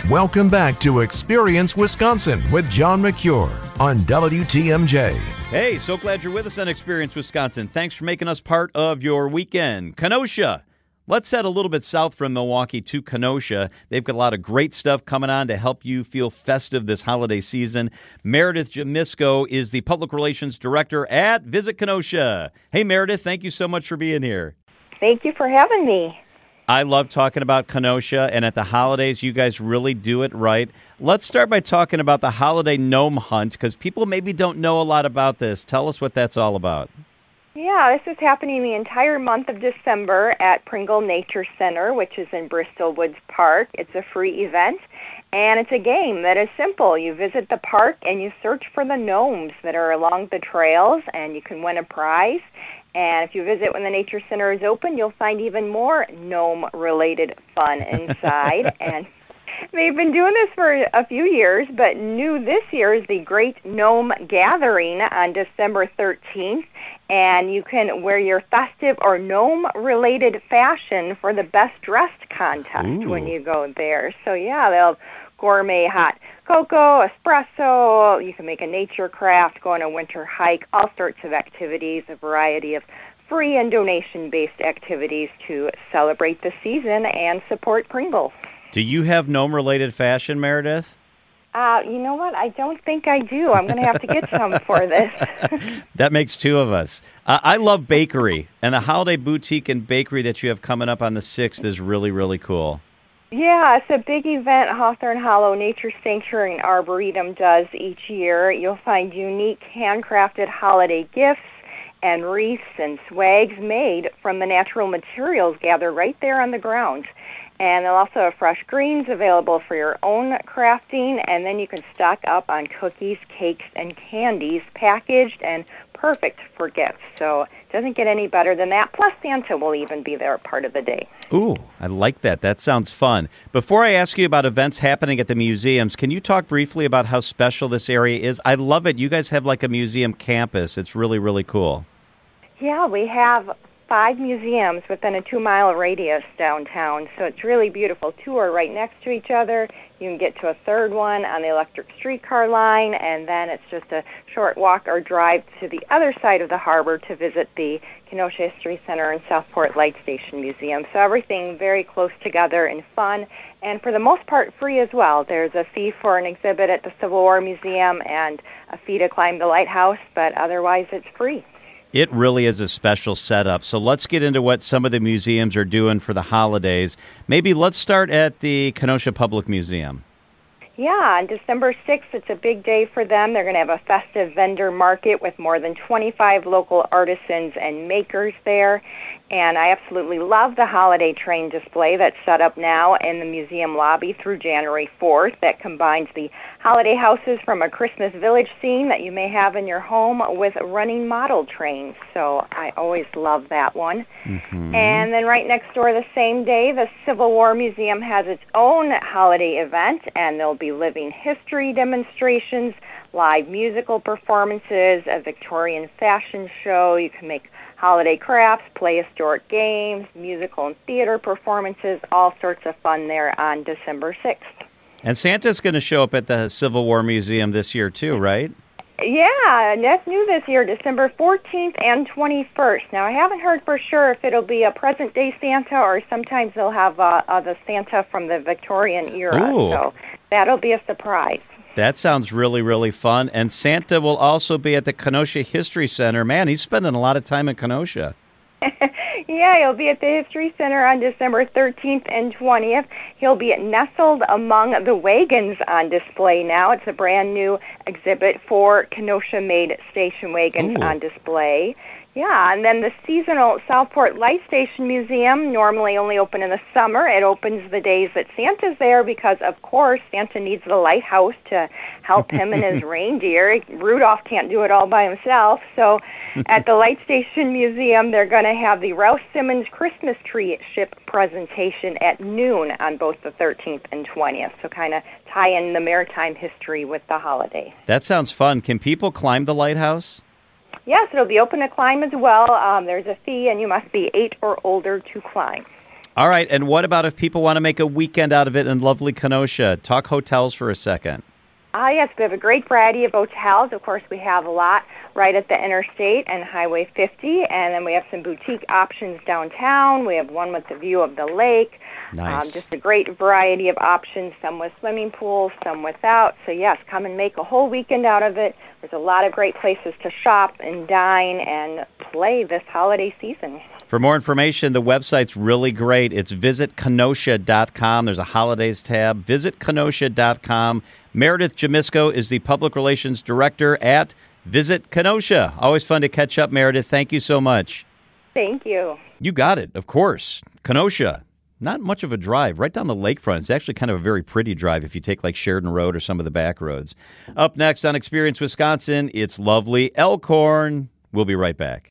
Welcome back to Experience Wisconsin with John McCure on WTMJ. Hey, so glad you're with us on Experience Wisconsin. Thanks for making us part of your weekend. Kenosha. Let's head a little bit south from Milwaukee to Kenosha. They've got a lot of great stuff coming on to help you feel festive this holiday season. Meredith Jamisko is the Public Relations Director at Visit Kenosha. Hey, Meredith, thank you so much for being here. Thank you for having me. I love talking about Kenosha, and at the holidays, you guys really do it right. Let's start by talking about the holiday gnome hunt, because people maybe don't know a lot about this. Tell us what that's all about. Yeah, this is happening the entire month of December at Pringle Nature Center, which is in Bristol Woods Park. It's a free event, and it's a game that is simple. You visit the park, and you search for the gnomes that are along the trails, and you can win a prize. And if you visit when the Nature Center is open, you'll find even more gnome-related fun inside. And they've been doing this for a few years, but new this year is the Great Gnome Gathering on December 13th. And you can wear your festive or gnome-related fashion for the best dressed contest when you go there. So, yeah, they'll have gourmet hot cocoa, espresso, you can make a nature craft, go on a winter hike, all sorts of activities, a variety of free and donation-based activities to celebrate the season and support Pringles. Do you have gnome-related fashion, Meredith? You know what? I don't think I do. I'm going to have to get some for this. That makes two of us. I love bakery, and the holiday boutique and bakery that you have coming up on the 6th is really, really cool. Yeah, it's a big event Hawthorne Hollow Nature Sanctuary and Arboretum does each year. You'll find unique handcrafted holiday gifts and wreaths and swags made from the natural materials gathered right there on the ground. And they'll also have fresh greens available for your own crafting, and then you can stock up on cookies, cakes, and candies packaged and perfect for gifts. So it doesn't get any better than that. Plus, Santa will even be there part of the day. Ooh, I like that. That sounds fun. Before I ask you about events happening at the museums, can you talk briefly about how special this area is? I love it. You guys have like a museum campus. It's really, really cool. Yeah, we have 5 museums within a 2-mile radius downtown, so it's really beautiful. 2 are right next to each other. You can get to a third one on the electric streetcar line, and then it's just a short walk or drive to the other side of the harbor to visit the Kenosha History Center and Southport Light Station Museum. So everything very close together and fun, and for the most part free as well. There's a fee for an exhibit at the Civil War Museum and a fee to climb the lighthouse, but otherwise it's free. It really is a special setup. So let's get into what some of the museums are doing for the holidays. Maybe let's start at the Kenosha Public Museum. Yeah, on December 6th, it's a big day for them. They're going to have a festive vendor market with more than 25 local artisans and makers there. And I absolutely love the holiday train display that's set up now in the museum lobby through January 4th that combines the holiday houses from a Christmas village scene that you may have in your home with running model trains. So I always love that one. Mm-hmm. And then right next door the same day, the Civil War Museum has its own holiday event, and there'll be living history demonstrations, live musical performances, a Victorian fashion show. You can make holiday crafts, play historic games, musical and theater performances, all sorts of fun there on December 6th. And Santa's going to show up at the Civil War Museum this year too, right? Yeah, and that's new this year, December 14th and 21st. Now, I haven't heard for sure if it'll be a present-day Santa or sometimes they'll have the Santa from the Victorian era. Ooh. So that'll be a surprise. That sounds really, really fun. And Santa will also be at the Kenosha History Center. Man, he's spending a lot of time in Kenosha. Yeah, he'll be at the History Center on December 13th and 20th. He'll be nestled among the wagons on display now. It's a brand new exhibit for Kenosha-made station wagons on display. Yeah, and then the seasonal Southport Light Station Museum, normally only open in the summer. It opens the days that Santa's there because, of course, Santa needs the lighthouse to help him and his reindeer. Rudolph can't do it all by himself. So at the Light Station Museum, they're going to have the Rouse Simmons Christmas Tree Ship presentation at noon on both the 13th and 20th. So kind of tie in the maritime history with the holiday. That sounds fun. Can people climb the lighthouse? Yes, it'll be open to climb as well. There's a fee, and you must be 8 or older to climb. All right, and what about if people want to make a weekend out of it in lovely Kenosha? Talk hotels for a second. Yes, we have a great variety of hotels. Of course, we have a lot right at the interstate and Highway 50, and then we have some boutique options downtown. We have one with the view of the lake. Nice. Just a great variety of options, some with swimming pools, some without. So, yes, come and make a whole weekend out of it. There's a lot of great places to shop and dine and play this holiday season. For more information, the website's really great. It's visitkenosha.com. There's a holidays tab. Visitkenosha.com. Meredith Jamisko is the Public Relations Director at Visit Kenosha. Always fun to catch up, Meredith. Thank you so much. Thank you. You got it, of course. Kenosha. Not much of a drive, right down the lakefront. It's actually kind of a very pretty drive if you take like Sheridan Road or some of the back roads. Up next on Experience Wisconsin, it's lovely Elkhorn. We'll be right back.